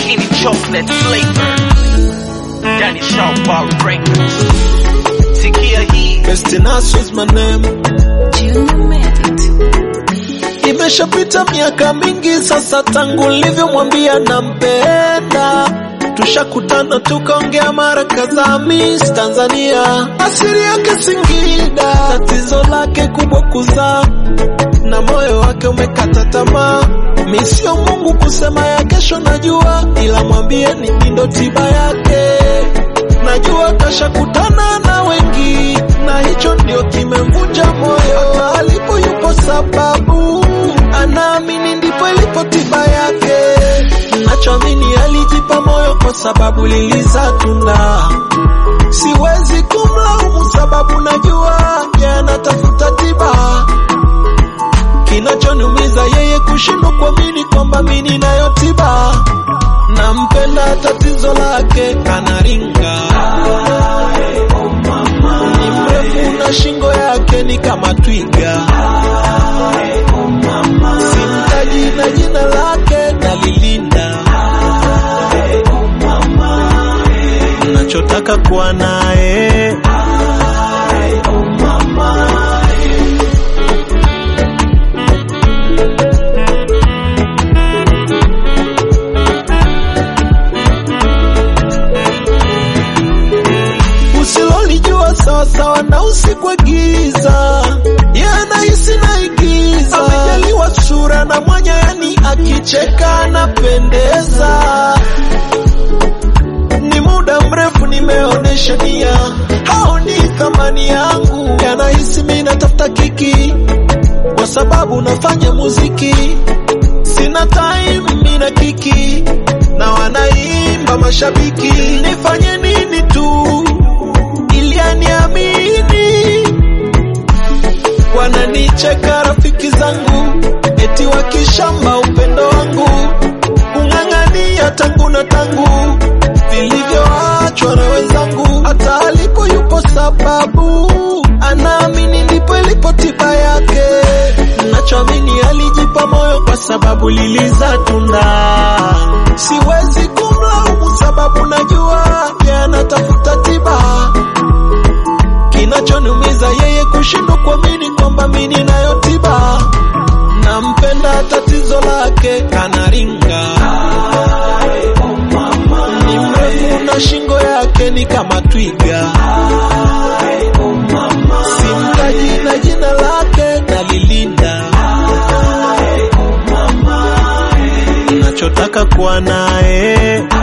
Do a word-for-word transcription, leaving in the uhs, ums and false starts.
Hii ni chocolate flavor Danny Sharp Bar Records. Sikia hii Christina's is my name. Junior made it. Imeshapita miaka mingi sasa tangu nilivyomwambia nampenda. Tushakutana tukaongea mara kadhaa Miss Tanzania. Asili yake Singida, tatizo lake kubwa kuzaa na moyo wake umekata tamaa. Mimi sio Mungu kusema ya kesho najua, ila mwambie ni ndo tiba yake. Najua kashakutana na wengi na hicho ndio kimemvunja moyo. Hata alipo yupo sababu anaamini ndipo ilipo tiba yake. Nachoamini alijipa moyo kwa sababu liliza tunda. Siwezi kumlaumu sababu najua yanatafuta tiba. Kinachoniumiza yeye kushindwa kuamini kwamba mimi ninayo tiba. Nampenda tatizo lake kanaringa. Ni mrefu na shingo yake ni kama twiga. Simtaji na jina lake nalilinda. Nachotaka kuwa naye. Usilolijua sawa sawa na usiku giza. Yanahisi naigiza. Amejaliwa sura na mwanya, yani akicheka anapendeza. Ni muda mrefu nimeonesha nia, haoni thamani yangu. Yanahisi mimi natafuta kiki kwa sababu nafanya muziki. Sina time mimi na kiki na wanaimba mashabiki. Nifanye nini tu ili aniamini? Wananicheka rafiki zangu eti wakishamba upendo wangu. Ung'ang'ania tangu na tangu vilivyoachwa na wenzangu. Hata alipo yupo sababu anaamini ndipo ilipo tiba yake. Nachoamini alijipa moyo kwa sababu liliza tunda. Siwezi kumlaumu sababu najua yanatafuta tiba. Kinachoniumiza yeye kushindwa kuamini kwamba mimi ninayo tiba. Nampenda tatizo lake kanaringa. Ni mrefu na shingo yake ni kama twiga. Simtaji na jina lake nalilinda. Nachotaka kuwa naye.